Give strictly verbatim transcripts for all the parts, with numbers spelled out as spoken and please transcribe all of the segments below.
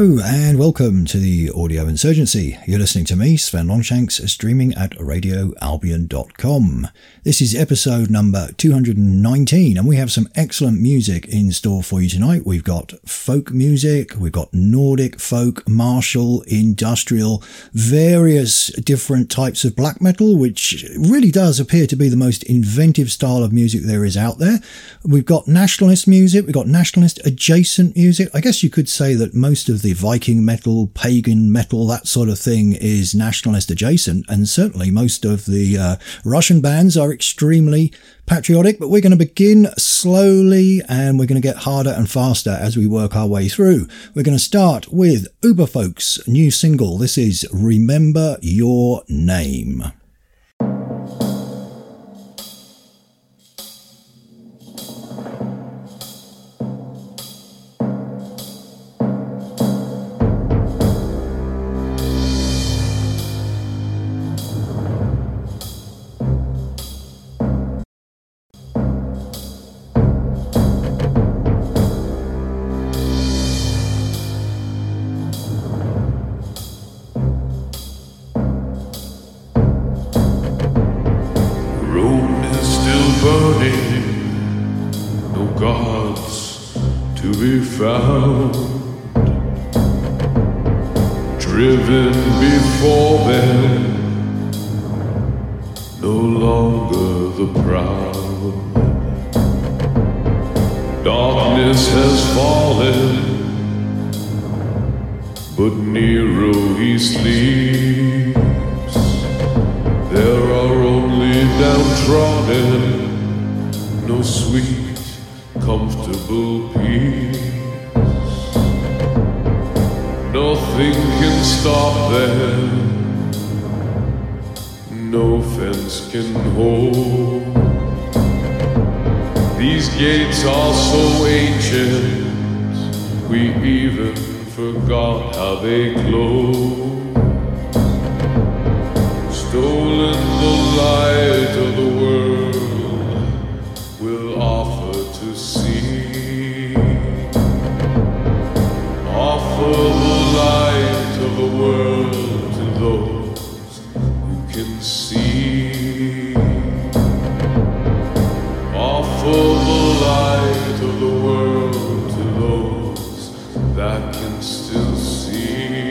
Hello and welcome to the Audio Insurgency. You're listening to me, Sven Longshanks, streaming at radio albion dot com. This is episode number two hundred nineteen and we have some excellent music in store for you tonight. We've got folk music, we've got Nordic folk, martial, industrial, various different types of black metal, which really does appear to be the most inventive style of music there is out there. We've got nationalist music, we've got nationalist adjacent music. I guess you could say that most of the Viking metal, pagan metal, that sort of thing is nationalist adjacent, and certainly most of the uh, Russian bands are extremely patriotic, but we're going to begin slowly and we're going to get harder and faster as we work our way through. We're going to start with Uberfolk's new single. This is Remember Your Name. Found, driven before them, no longer the proud. Darkness has fallen, but Nero he sleeps. There are only downtrodden, no sweet, comfortable peace. Nothing can stop them, no fence can hold. These gates are so ancient, we even forgot how they close. Stolen the light of the world, will offer to see. Offer the light of the world to those who can see. Offer the light of the world to those that can still see.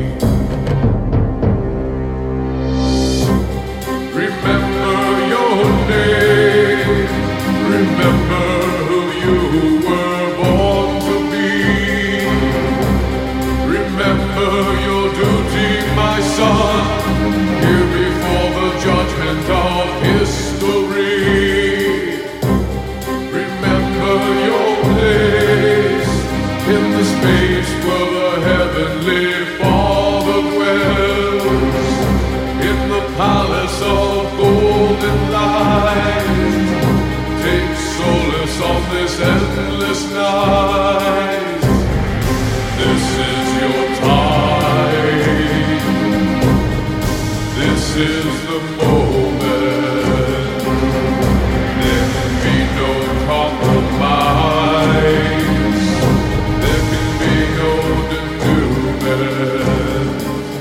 Remember your name. Remember who you were born to be. Remember your duty, my son, here before the judgment of history. Remember your place in the space where the heavenly Father dwells, in the palace of golden light. Take solace on this endless night. This is your time. This is the moment. There can be no compromise. There can be no denouement.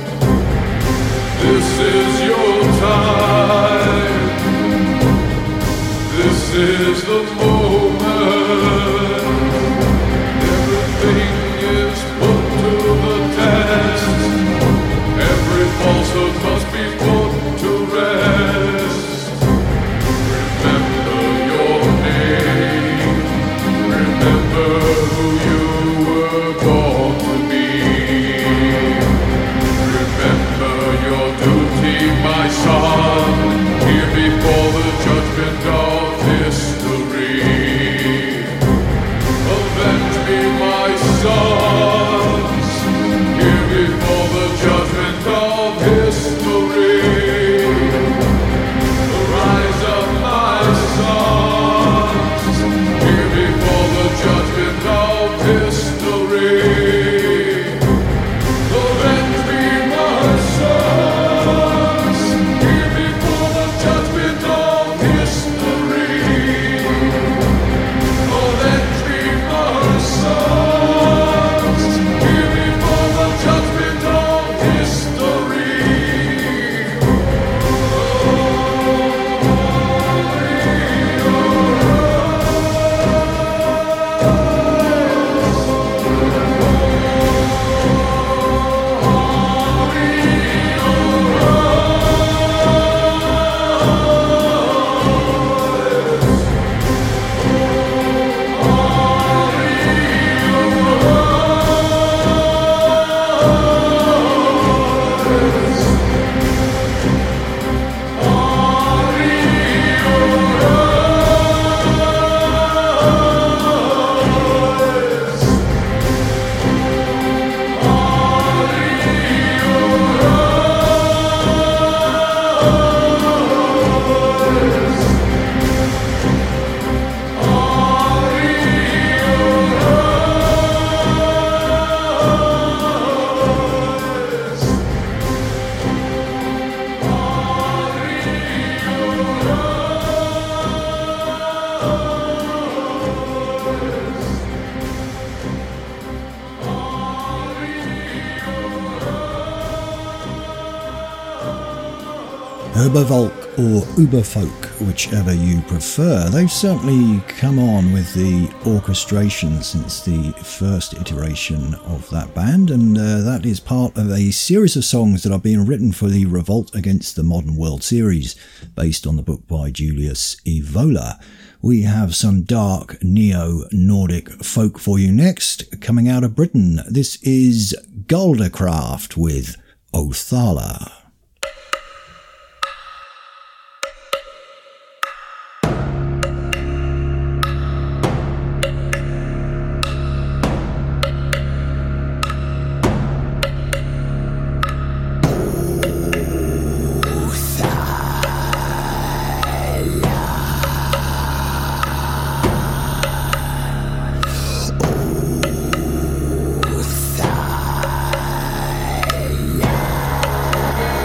This is your time. This is the moment. Everything is put to the test. Every falsehood must be put to rest. Remember your name. Remember who you were born to be. Remember your duty, my son, here before the judgment of history. Herbervolk or Uberfolk, whichever you prefer. They've certainly come on with the orchestration since the first iteration of that band, and uh, that is part of a series of songs that are being written for the Revolt Against the Modern World series, based on the book by Julius Evola. We have some dark neo-Nordic folk for you next, coming out of Britain. This is Galdercraft with Othala. Yeah.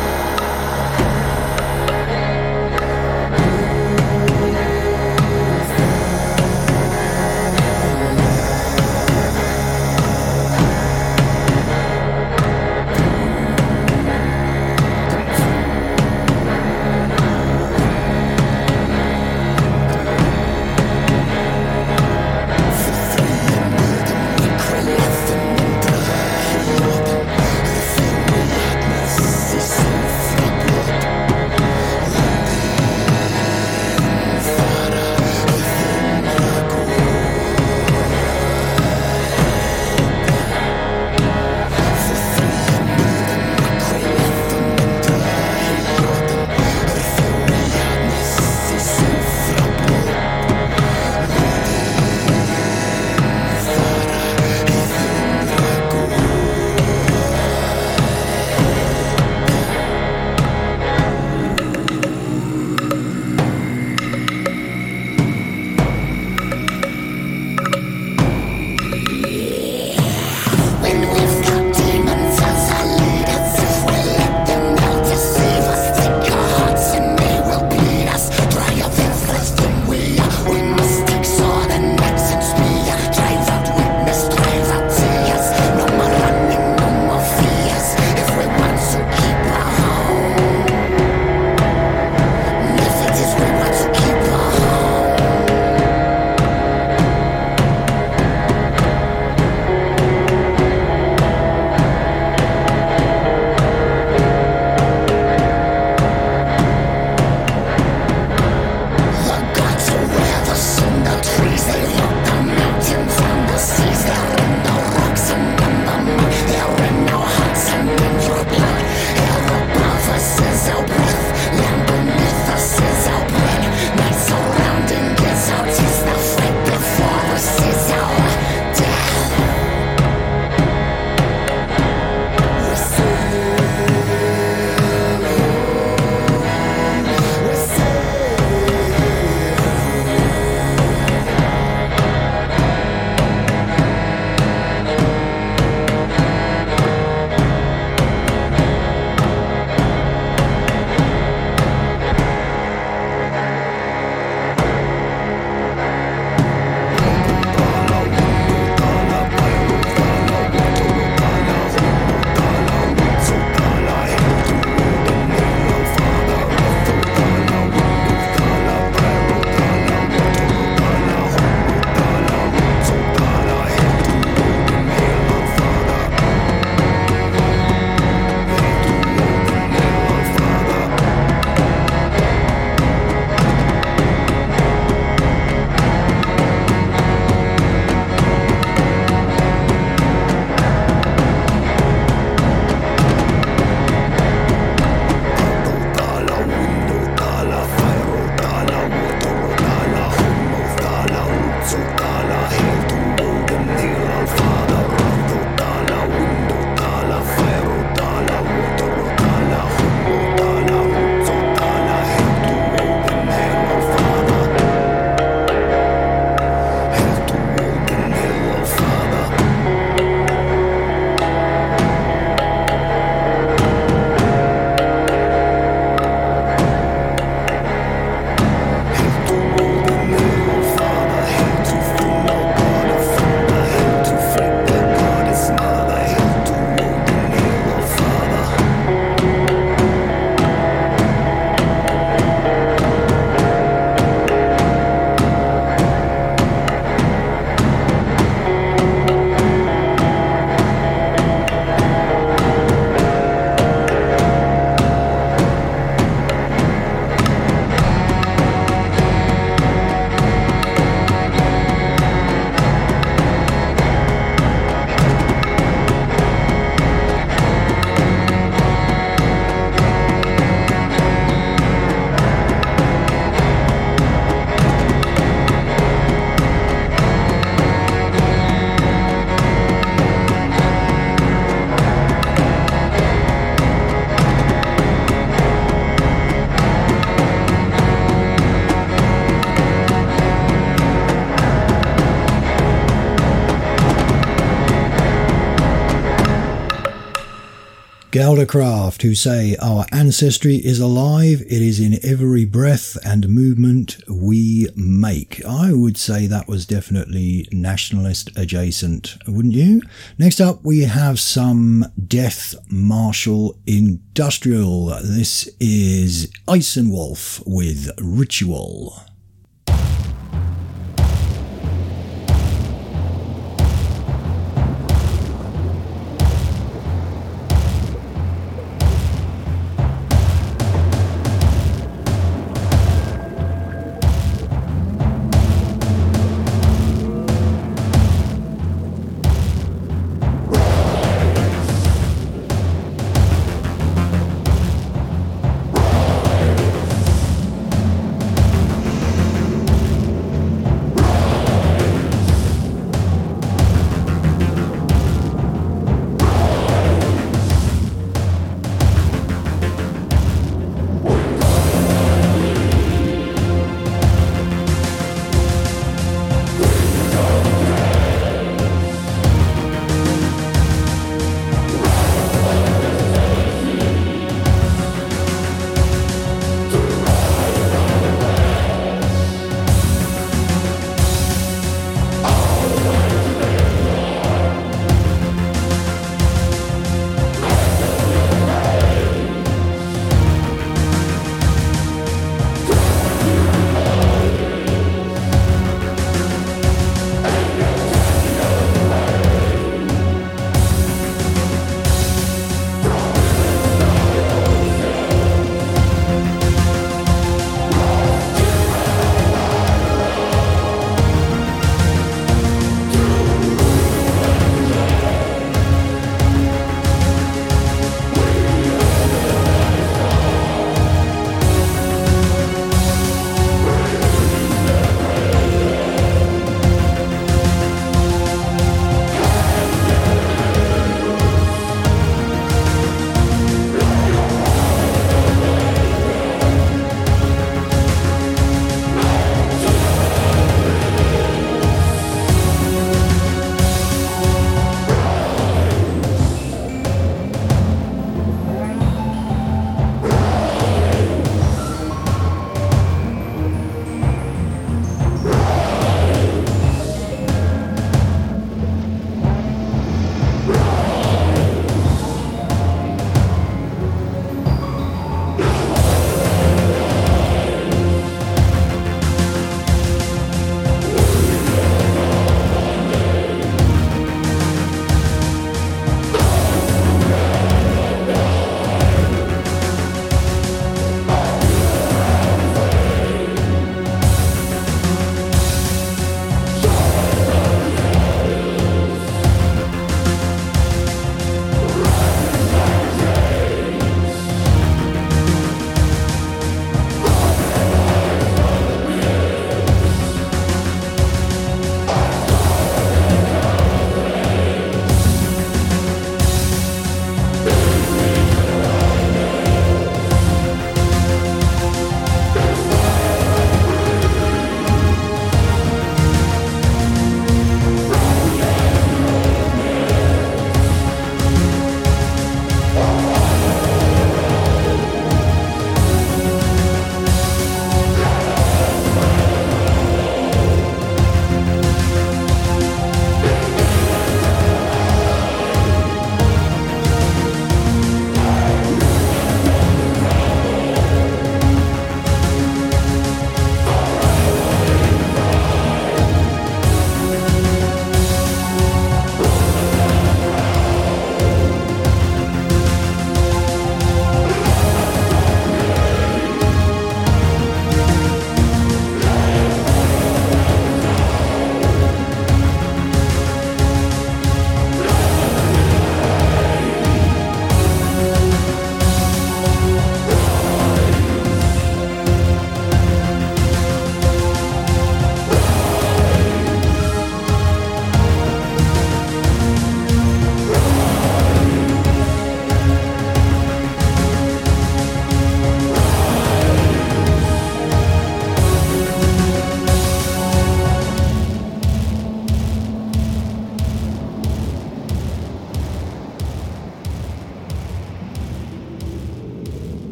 Geldercraft, who say our ancestry is alive, it is in every breath and movement we make. I would say that was definitely nationalist adjacent, wouldn't you? Next up we have some Death Martial Industrial. This is Eisenwolf with Ritual.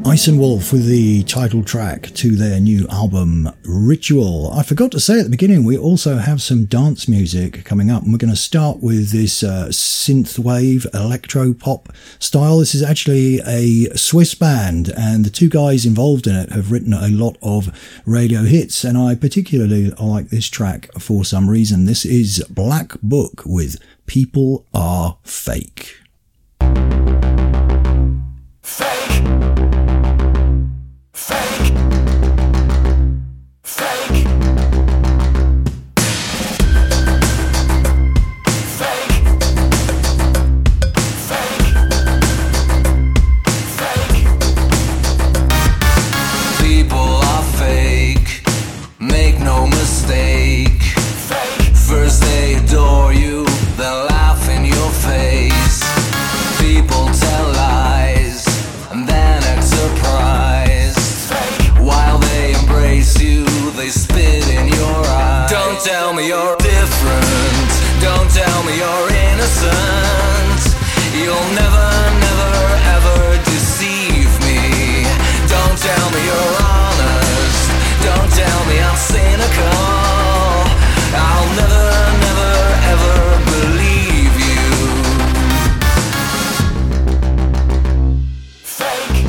Ice and Wolf with the title track to their new album Ritual. I forgot to say at the beginning, we also have some dance music coming up, and we're going to start with this uh, synthwave electro pop style. This is actually a Swiss band, and the two guys involved in it have written a lot of radio hits, and I particularly like this track for some reason. This is Black Book with People Are Fake. Fake. Fake. Fake. Fake. Fake. Fake. People are fake. Make no mistake. Fake. First they adore you, then laugh in your face. People tell lies and then act surprised. While they embrace you, they spit in your eyes. Don't tell me you're different. Don't tell me you're innocent. You'll never, never, ever deceive me. Don't tell me you're honest. Don't tell me I'm cynical. I'll never, never, ever believe you. Fake.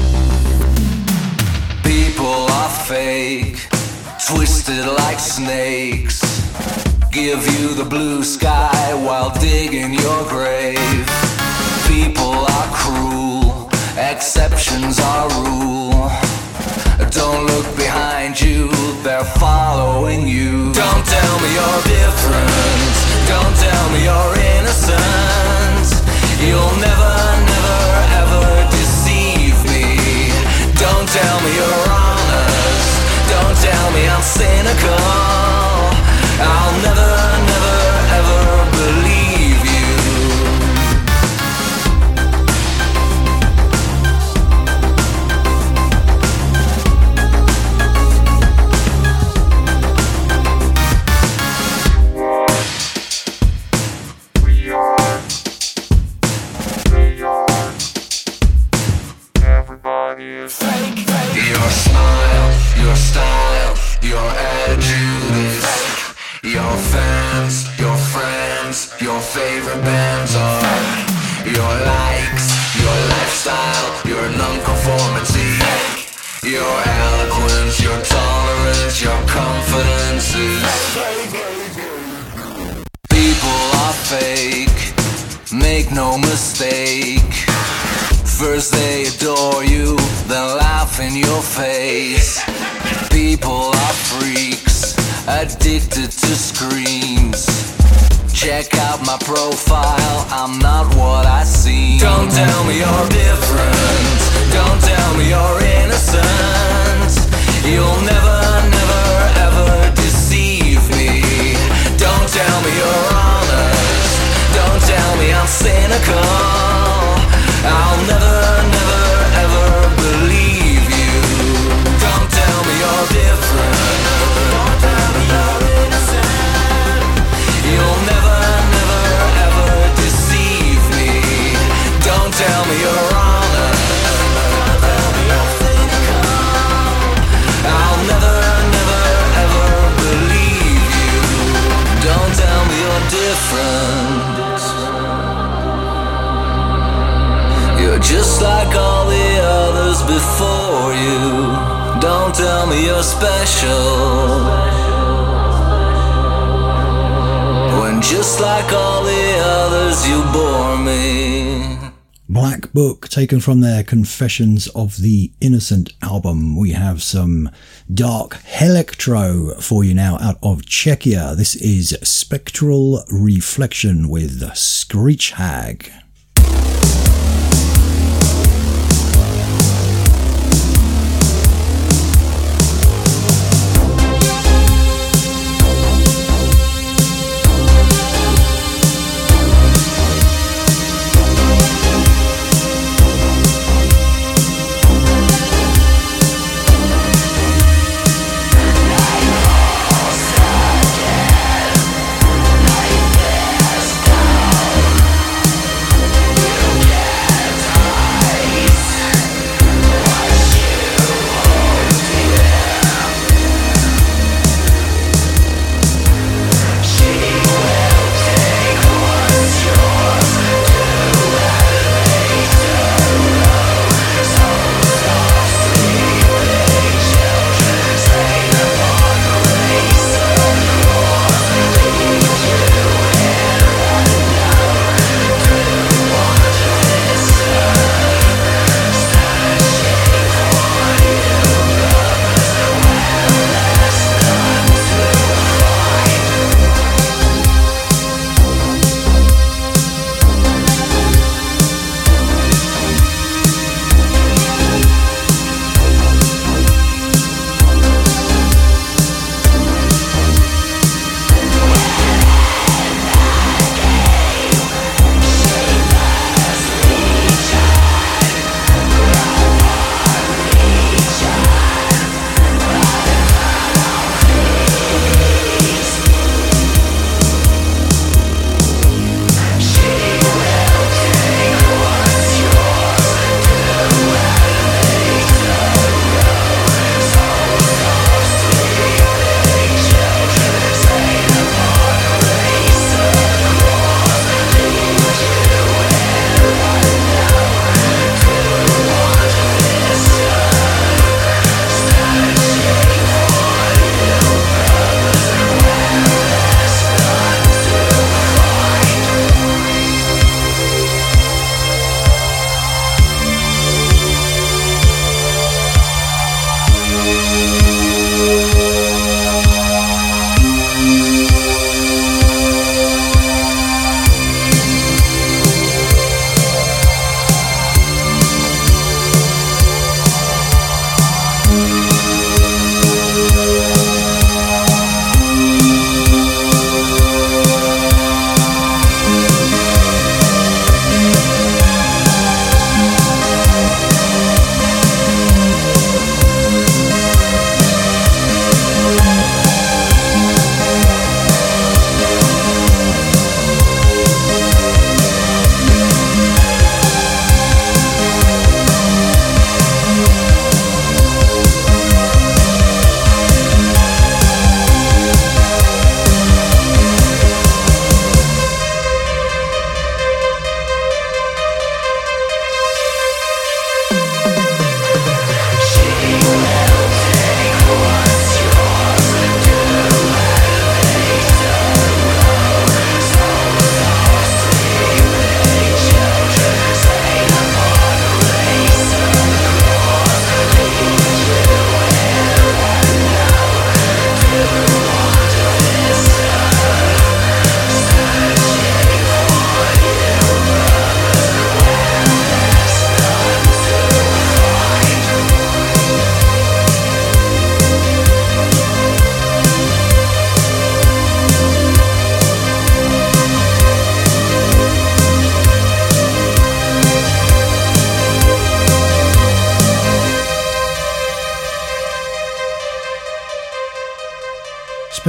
People are fake, twisted like snakes. Give you the blue sky while digging your grave. People are cruel, exceptions are rule. Don't look behind you, they're following you. Don't tell me you're different. Don't tell me you're innocent. You'll never, never, ever deceive me. Don't tell me you're honest. Don't tell me I'm cynical. I'll never, never, ever believe you. We are, we are, everybody is fake, fake. Your smile, your style, your attitude is fake. Your fans, your friends, your favorite bands are fake. Your likes, your lifestyle, your non-conformity fake. Your eloquence, your tolerance, your confidence is fake. People are fake, make no mistake. First they adore you, then laugh in your face. People are freaks, addicted to screens. Check out my profile, I'm not what I seem. Don't tell me you're different. Don't tell me you're innocent. You'll never, never, ever deceive me. Don't tell me you're honest. Don't tell me I'm cynical. I'll never, never, ever believe you. Don't tell me you're different. Don't tell me you're innocent. You'll never, never, ever deceive me. Don't tell me you're honest. Don't tell me you're cynical. I'll never, never, ever believe you. Don't tell me you're different. You're just like all the others before you. Don't tell me you're special, when just like all the others you bore me. Black Book, taken from their Confessions of the Innocent album. We have some dark electro for you now out of Czechia. This is Spectral Reflection with Screech Hag.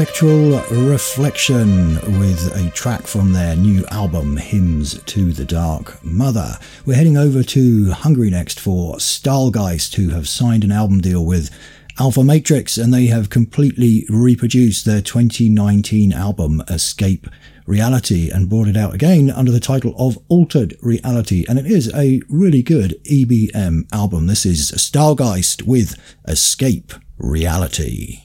Spectral Reflection with a track from their new album Hymns to the Dark Mother. We're heading over to Hungary next for Stahlgeist, who have signed an album deal with Alpha Matrix, and they have completely reproduced their twenty nineteen album Escape Reality and brought it out again under the title of Altered Reality, and it is a really good E B M album. This is Stahlgeist with Escape Reality.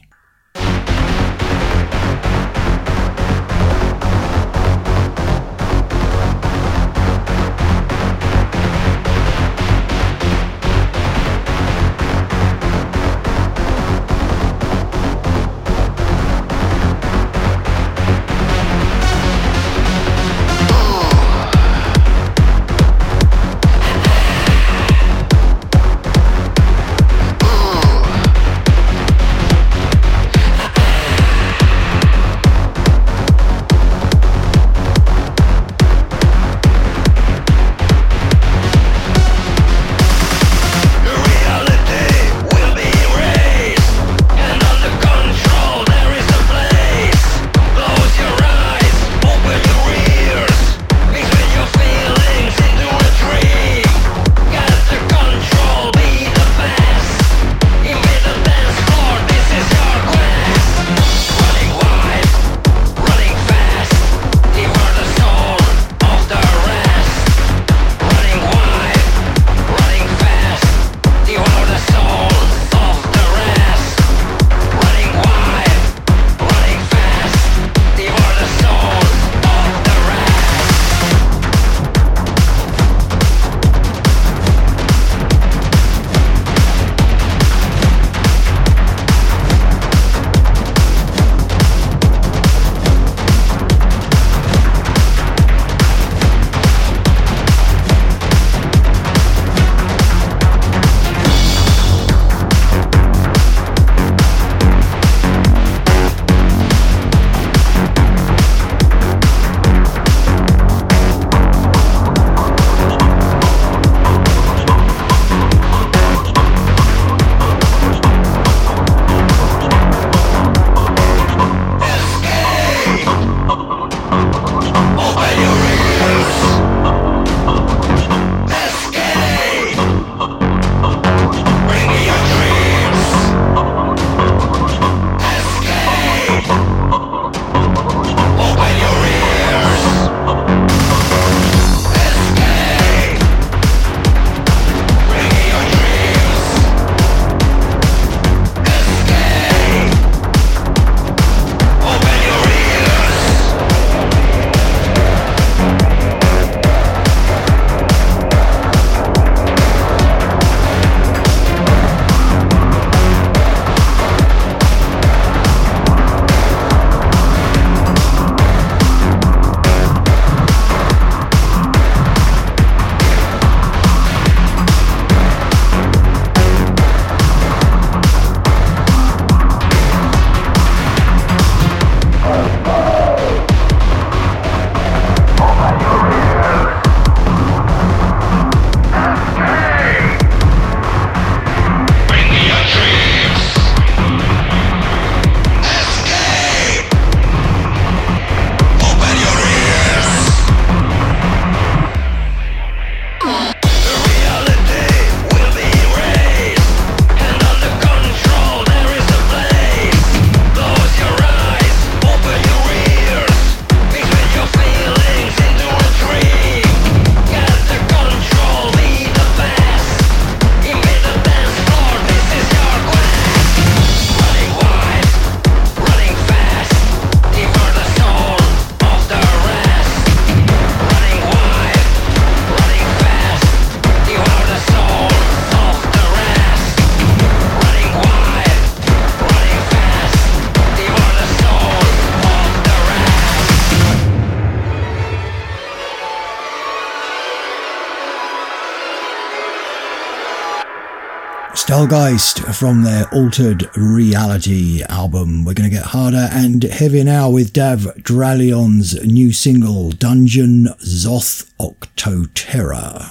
Stahlgeist from their Altered Reality album. We're going to get harder and heavier now with Dav Dralion's new single, Dungeon Zoth Octoterror.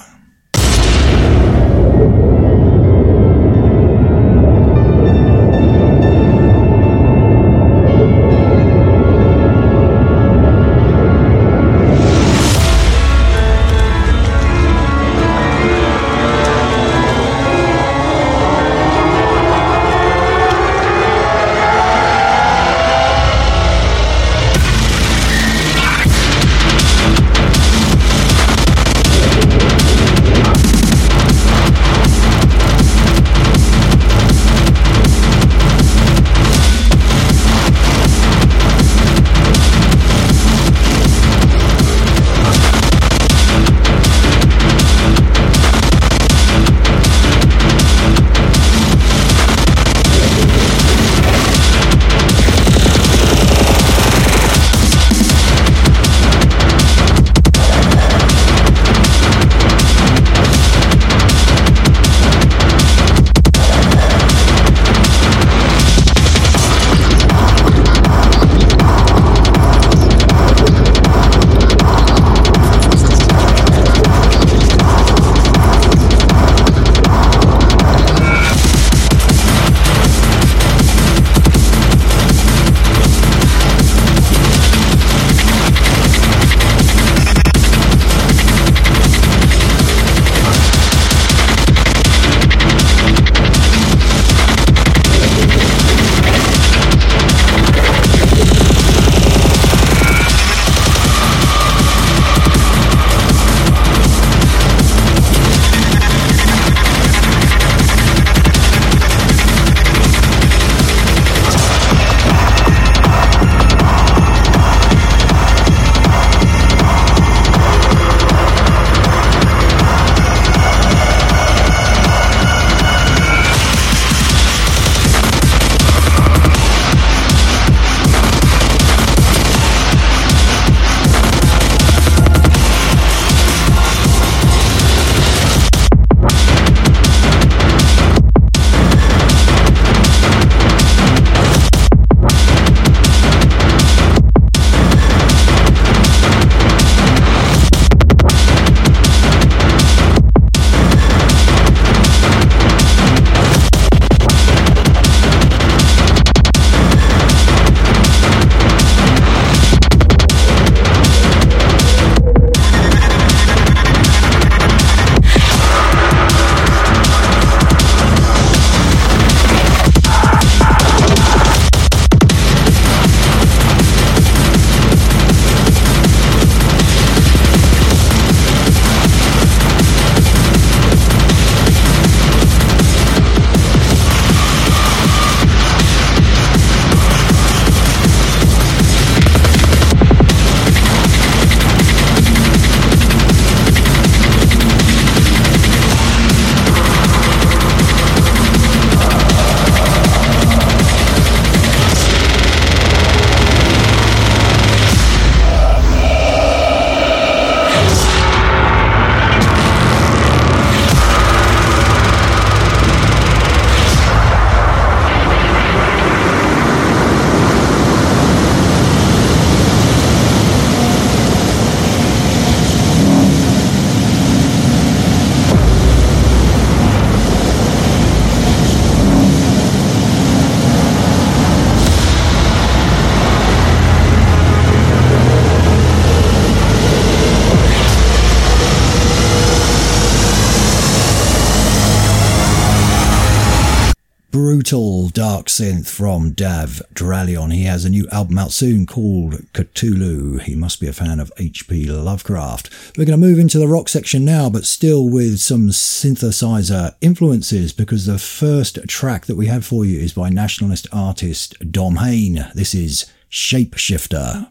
brutal dark synth from Dav Dralion. He has a new album out soon called Cthulhu. He must be a fan of H P Lovecraft. We're going to move into the rock section now, but still with some synthesizer influences, because the first track that we have for you is by nationalist artist Dom Hain. This is Shapeshifter.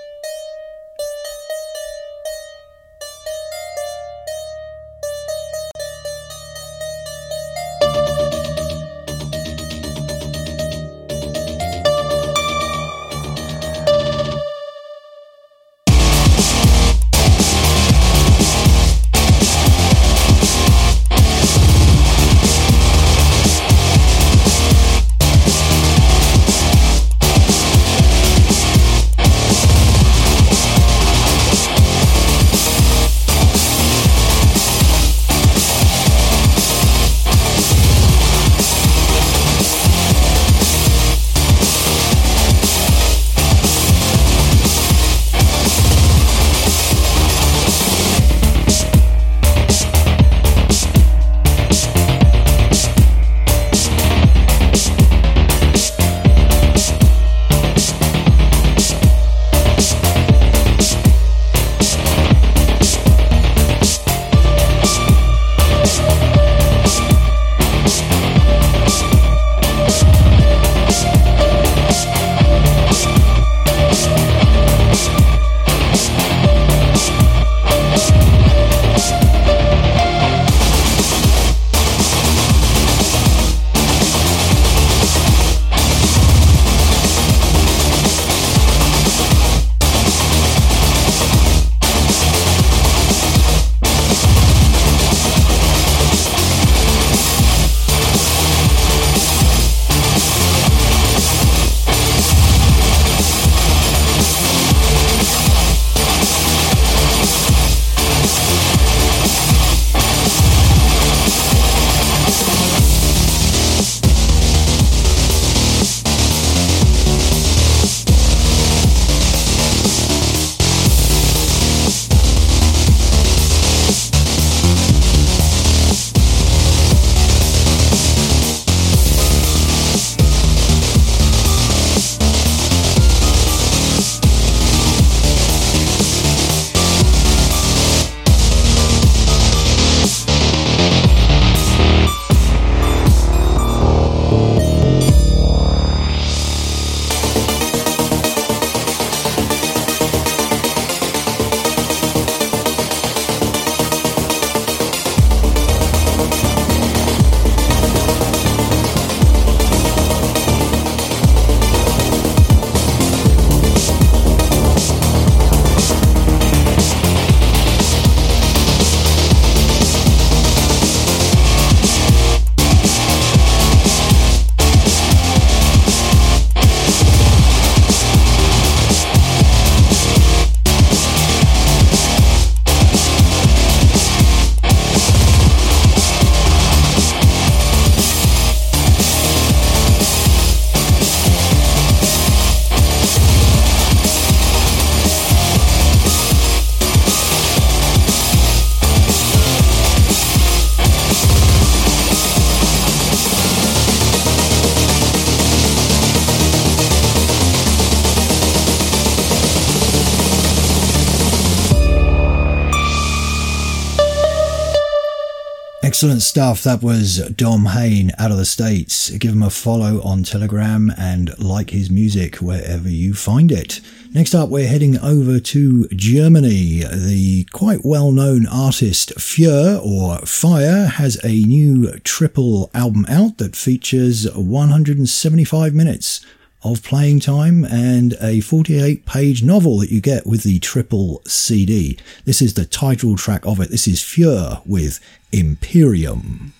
Excellent stuff. That was Dom Hain out of the States. Give him a follow on Telegram and like his music wherever you find it. Next up, we're heading over to Germany. The quite well-known artist Fjör, or Fire, has a new triple album out that features one hundred seventy-five minutes of playing time and a forty-eight page novel that you get with the triple C D. This is the title track of it. This is Fjör with Imperium.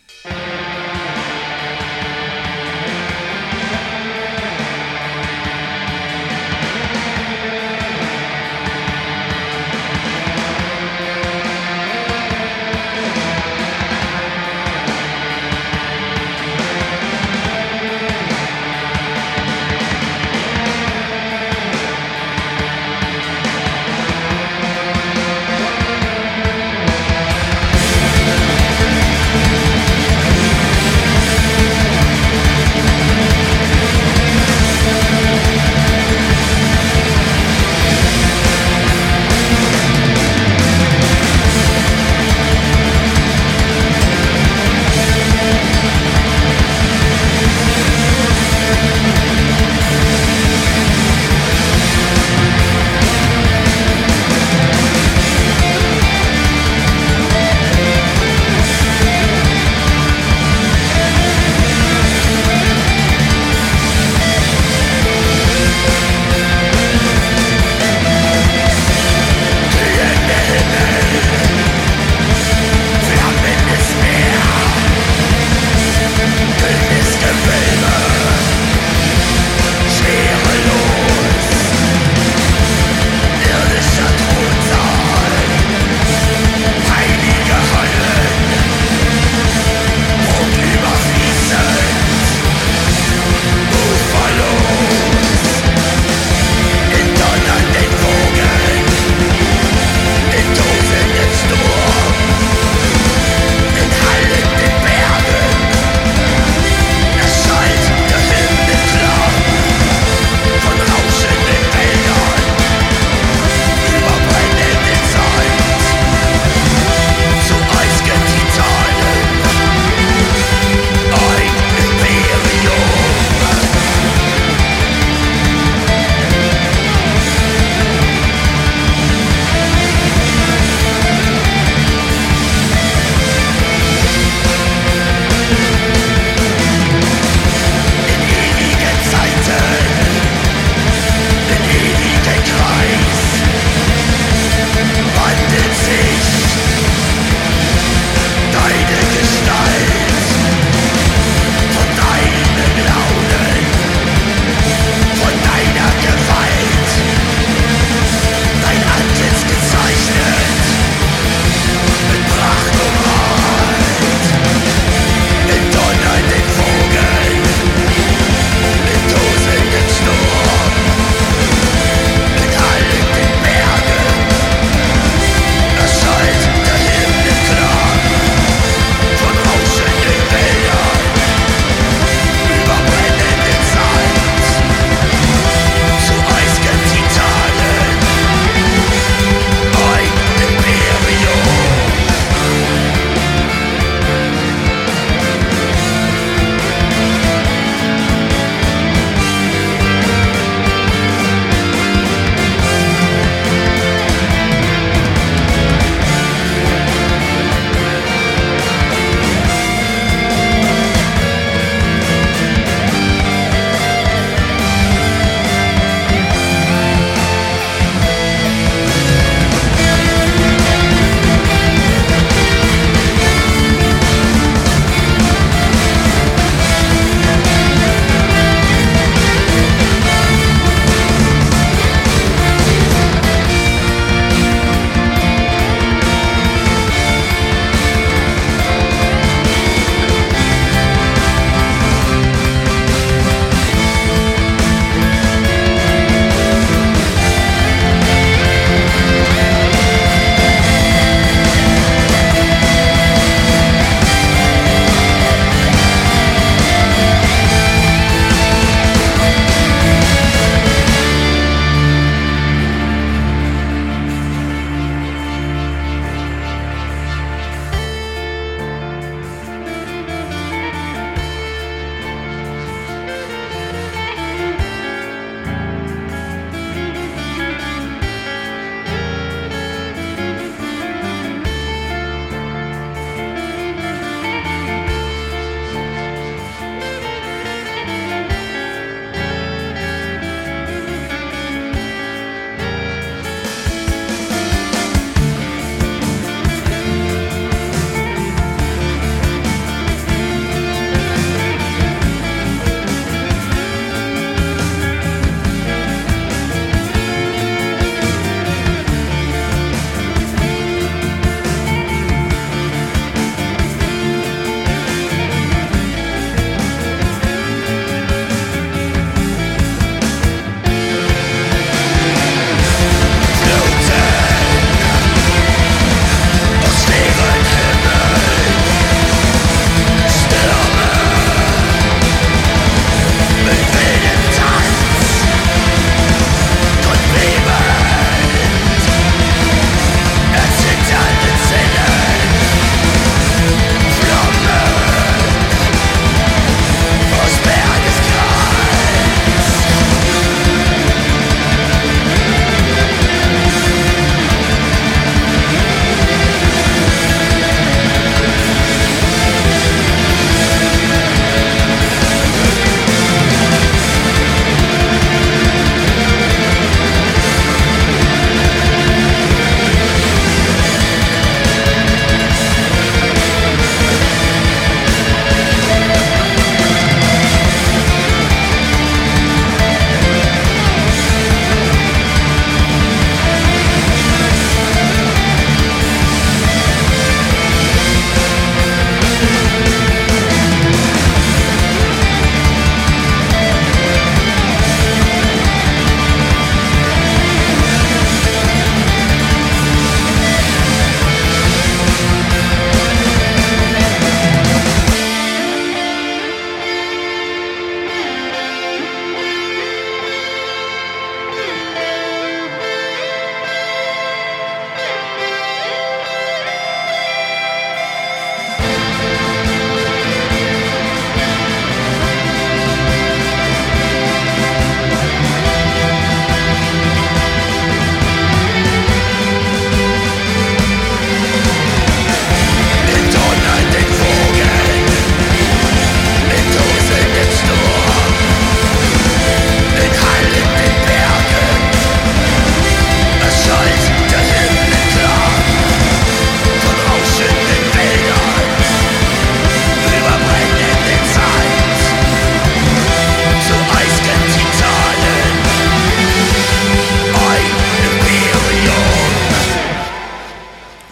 We'll be right back.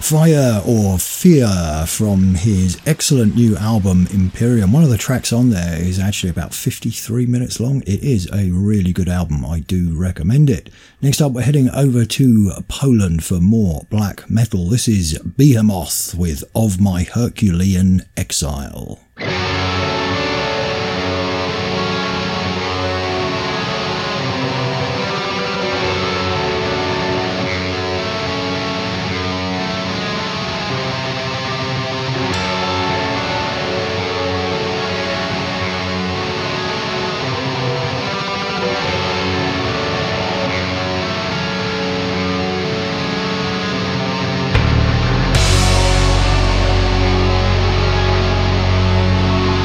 Fire or Fear from his excellent new album Imperium. One of the tracks on there is actually about fifty-three minutes long. It is a really good album. I do recommend it. Next up, we're heading over to Poland for more black metal. This is Behemoth with Of My Herculean Exile. Thank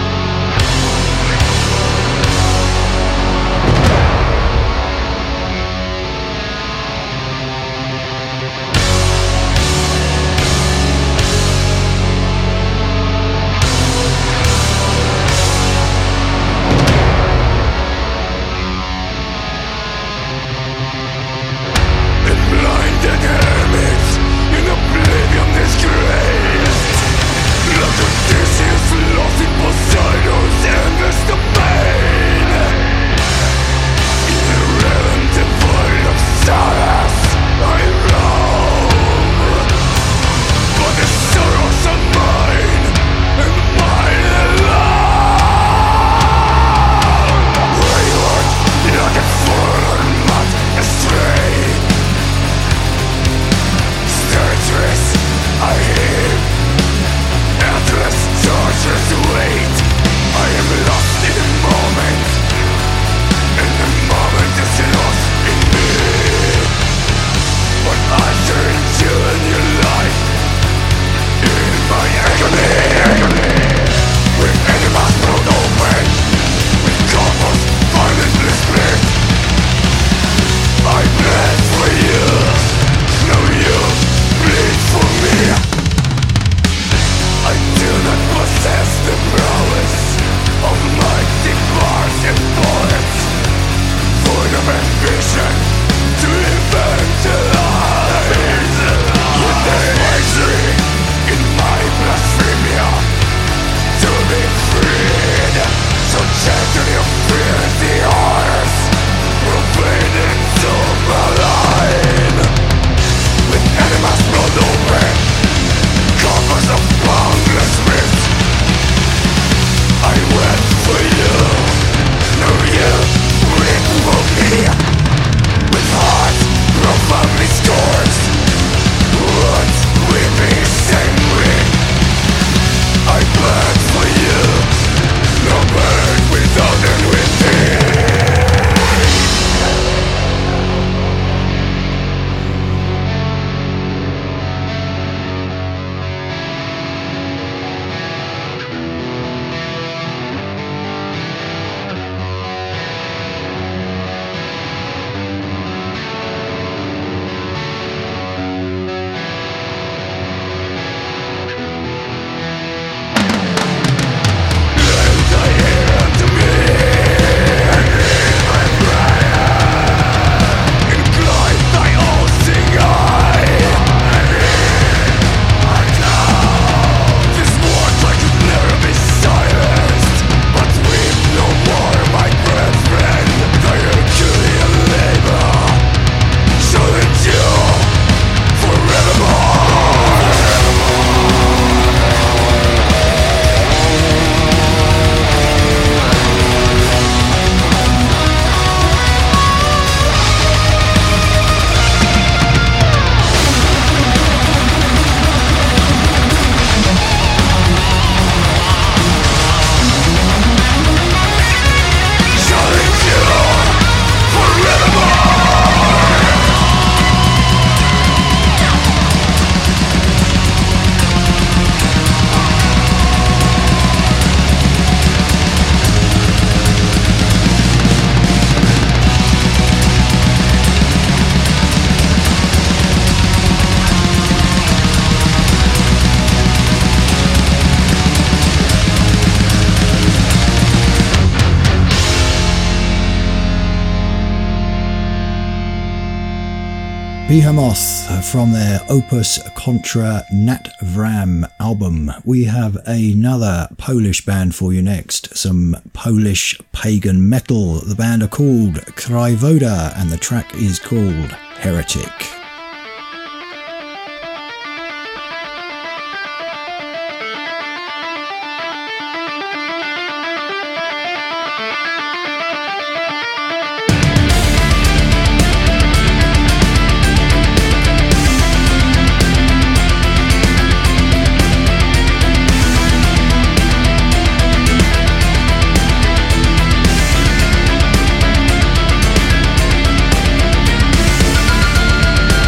Behemoth from their Opus Contra Nat Vram album. We have another Polish band for you next, some Polish pagan metal. The band are called Krajvoda and the track is called Heretic. We'll be right back.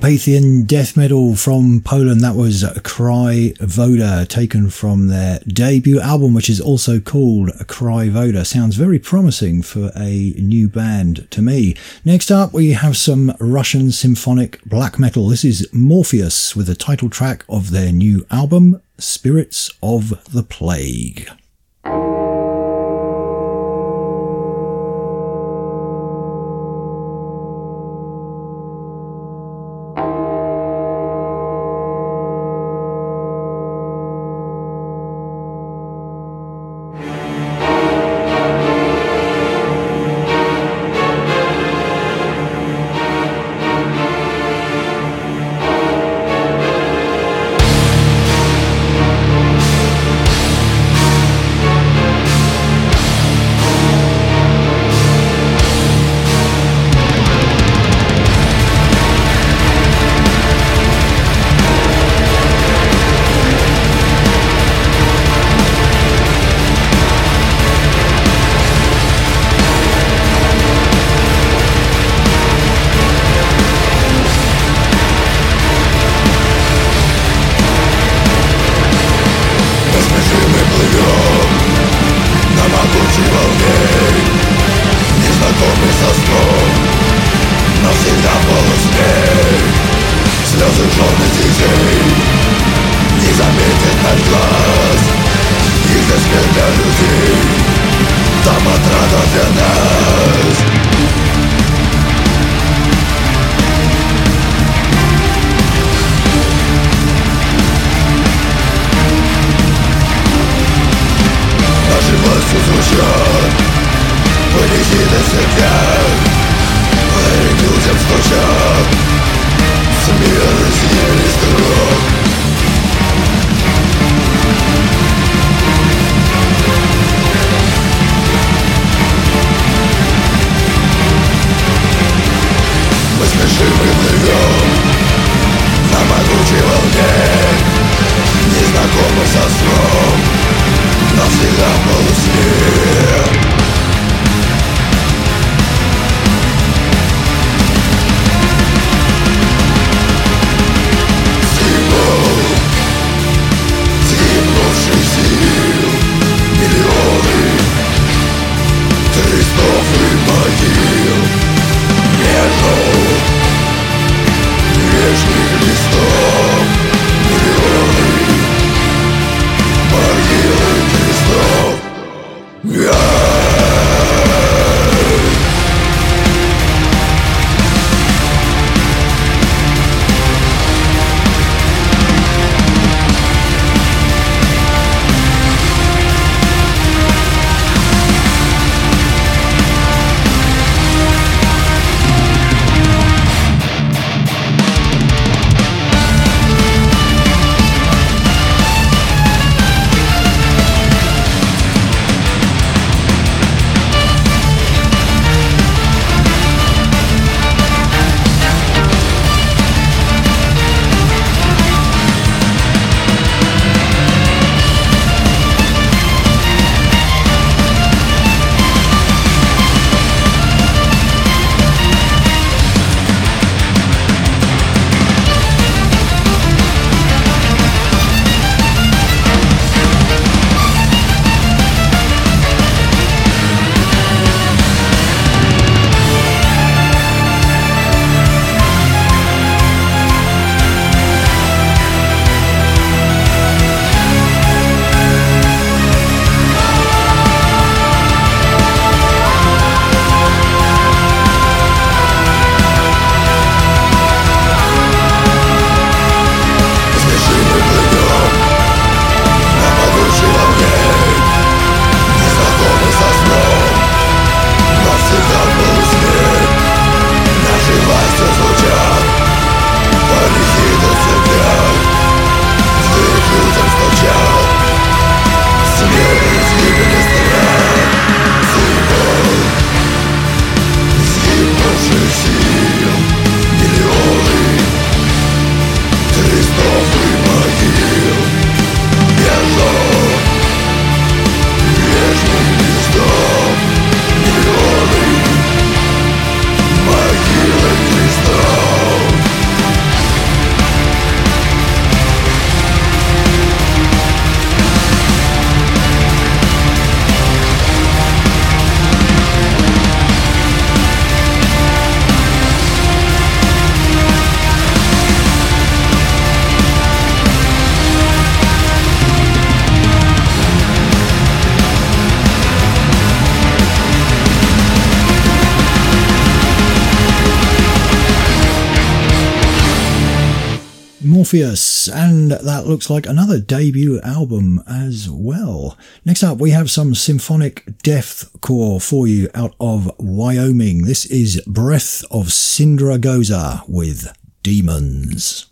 Carpathian death metal from Poland. That was Cry Voda, taken from their debut album, which is also called Cry Voda. Sounds very promising for a new band to me. Next up, we have some Russian symphonic black metal. This is Morpheus with the title track of their new album, Spirits of the Plague. Yeah! Morpheus, and that looks like another debut album as well. Next up, we have some symphonic deathcore for you out of Wyoming. This is Breath of Sindragoza with Demons.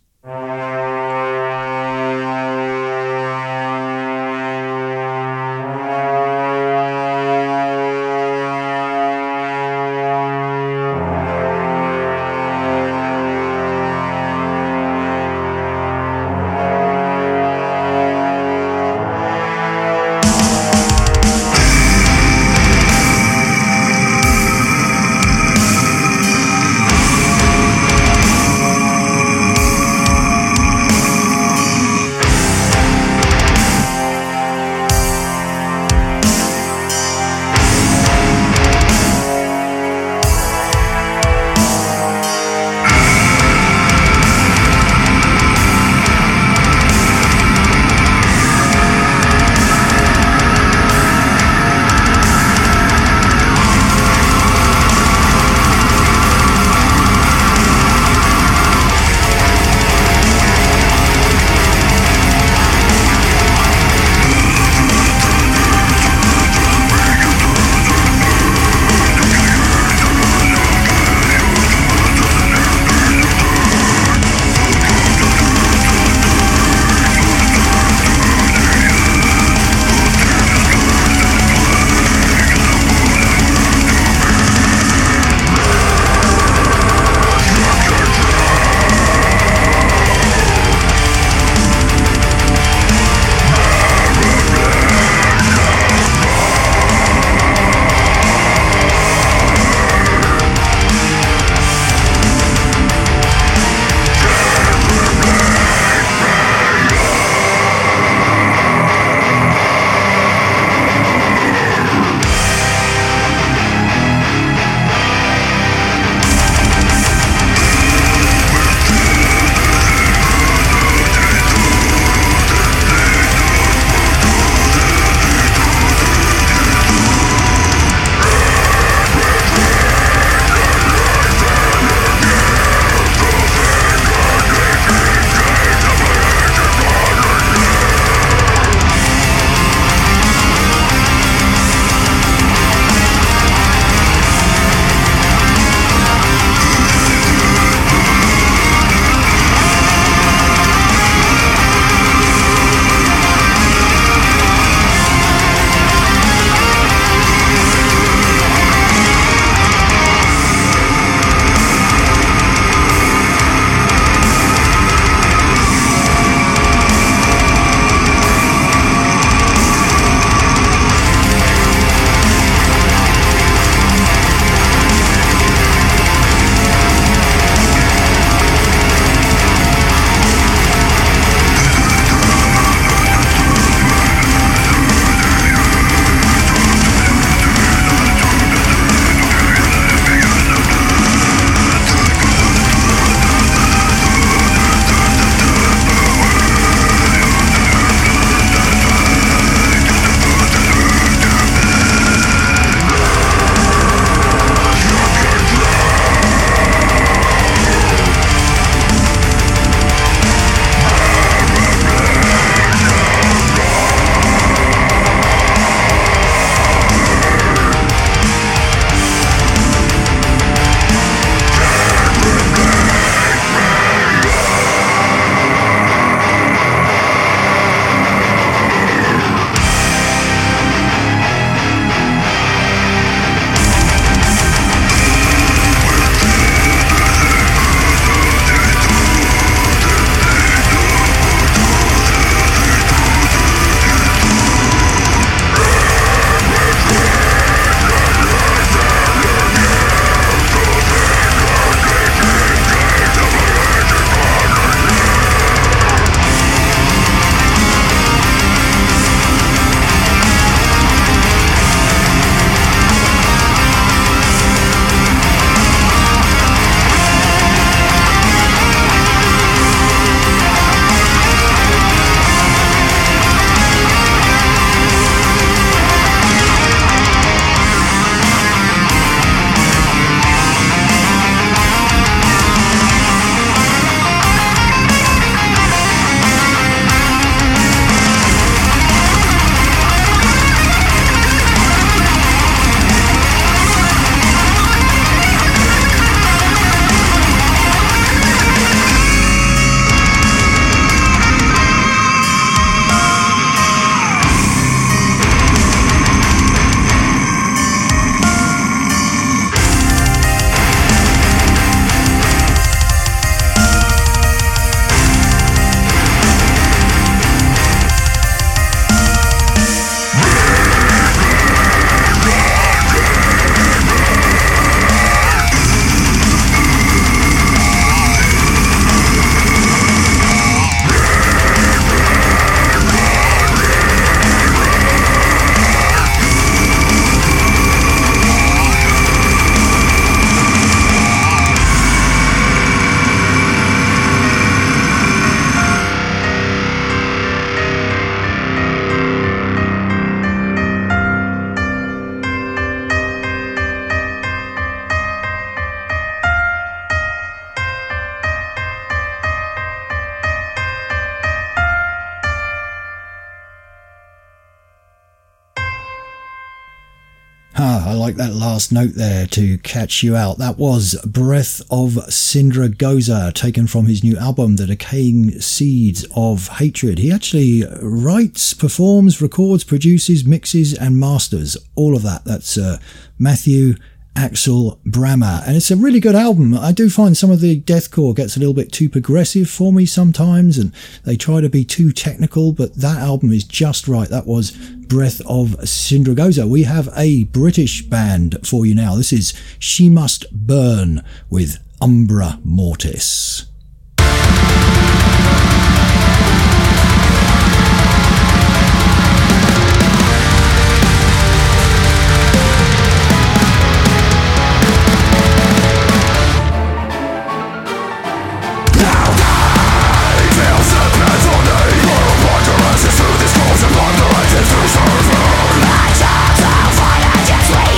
Ah, I like that last note there to catch you out. That was Breath of Sindragosa, taken from his new album, The Decaying Seeds of Hatred. He actually writes, performs, records, produces, mixes and masters. All of that. That's uh, Matthew Axel Brammer, and it's a really good album. I do find some of the deathcore gets a little bit too progressive for me sometimes, and they try to be too technical, but that album is just right. That was Breath of Sindragosa. We have a British band for you now. This is She Must Burn with Umbra Mortis.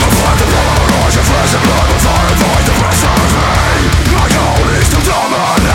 My goal is to dominate.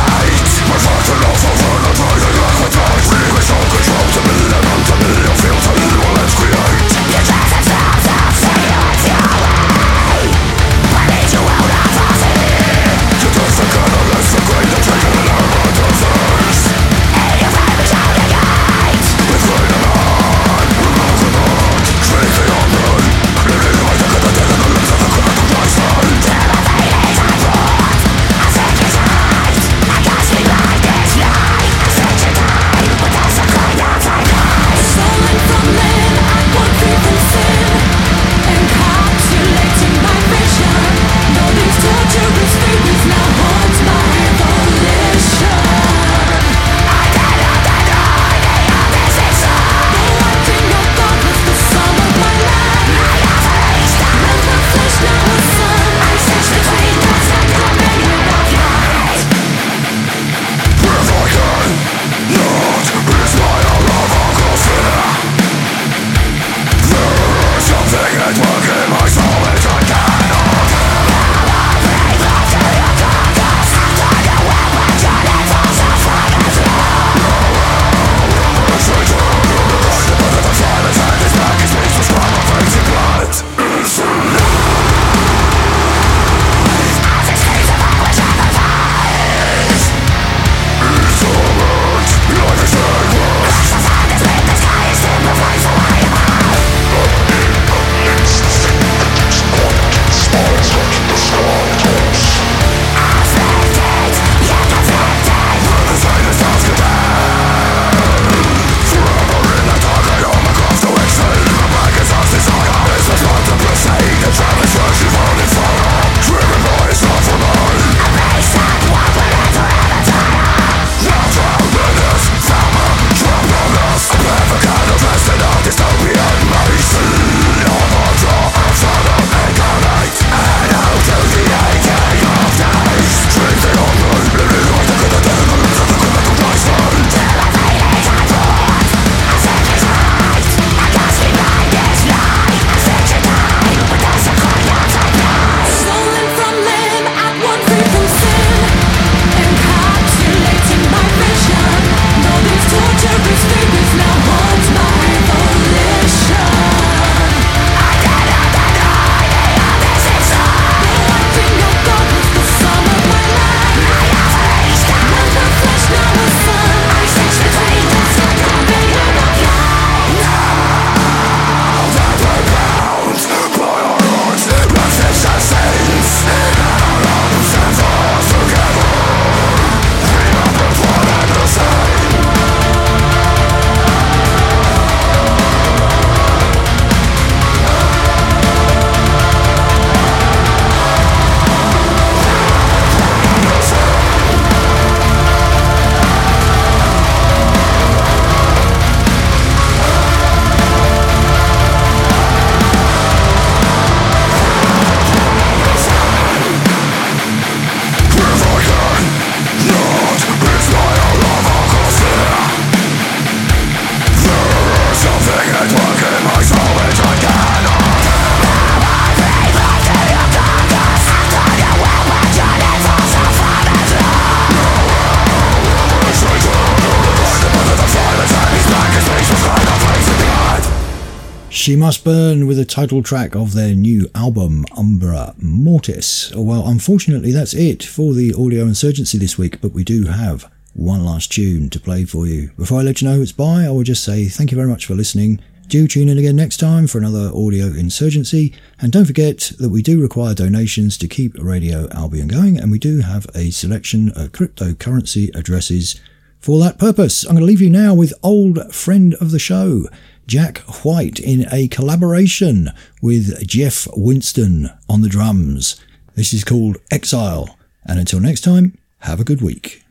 She Must Burn with the title track of their new album, Umbra Mortis. Well, unfortunately, that's it for the Audio Insurgency this week, but we do have one last tune to play for you. Before I let you know who it's by, I will just say thank you very much for listening. Do tune in again next time for another Audio Insurgency, and don't forget that we do require donations to keep Radio Albion going, and we do have a selection of cryptocurrency addresses for that purpose. I'm going to leave you now with old friend of the show, Jack White, in a collaboration with Jeff Winston on the drums. This is called Exile, and until next time, have a good week.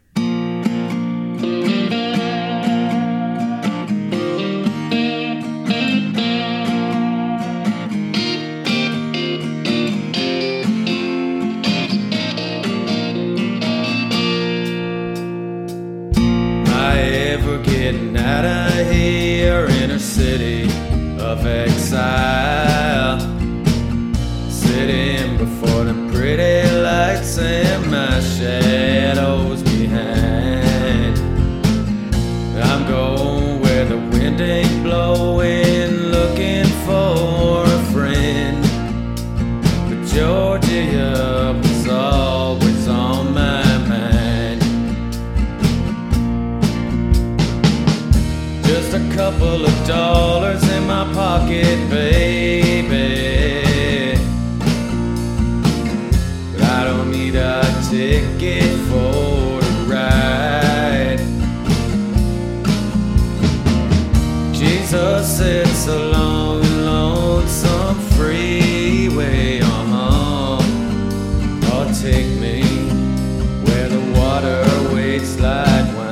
Getting out of here in a city of exile, sitting before the pretty lights and my shadows behind. I'm going where the wind ain't blowing, looking for a friend, but Georgia was always on my a couple of dollars in my pocket, baby, but I don't need a ticket for the ride. Jesus, it's a long and lonesome freeway, uh-huh. Oh, take me where the water waits like wine.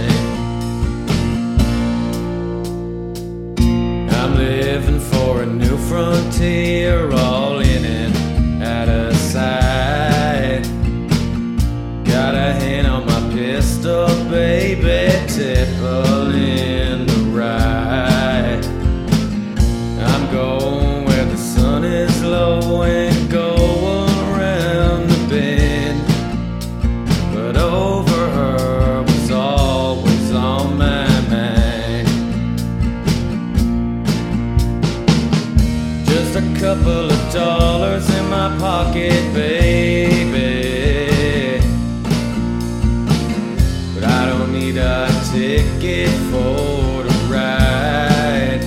I'm living for a new frontier, all in it, out of sight. Got a hand on my pistol, baby, tippling the right. I'm going where the sun is low and going around the bend, but over her was always on my mind. Just a couple of dollars in my pocket, baby, but I don't need a ticket for the ride.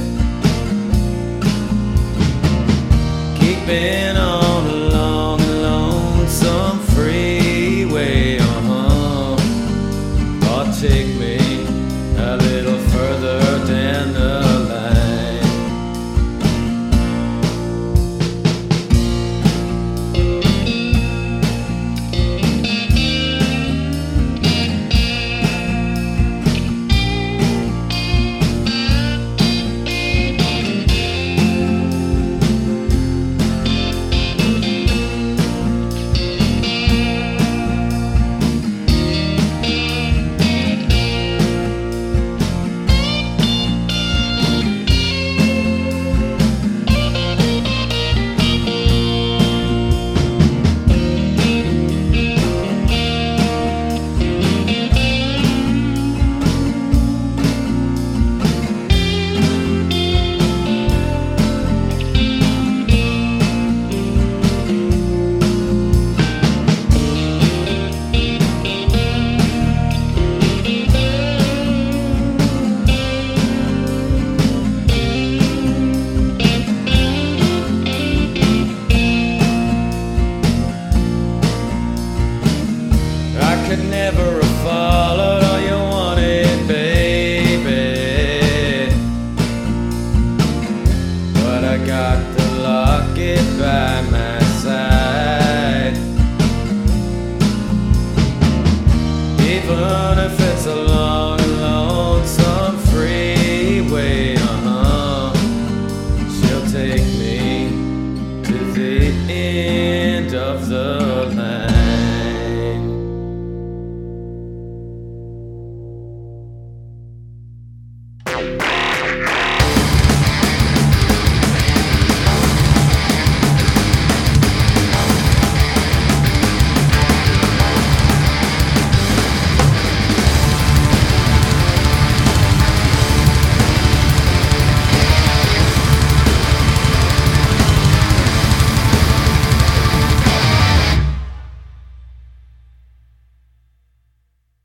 Keeping on a long and lonesome freeway, uh-huh. Oh, take me a little further down the got the locket by my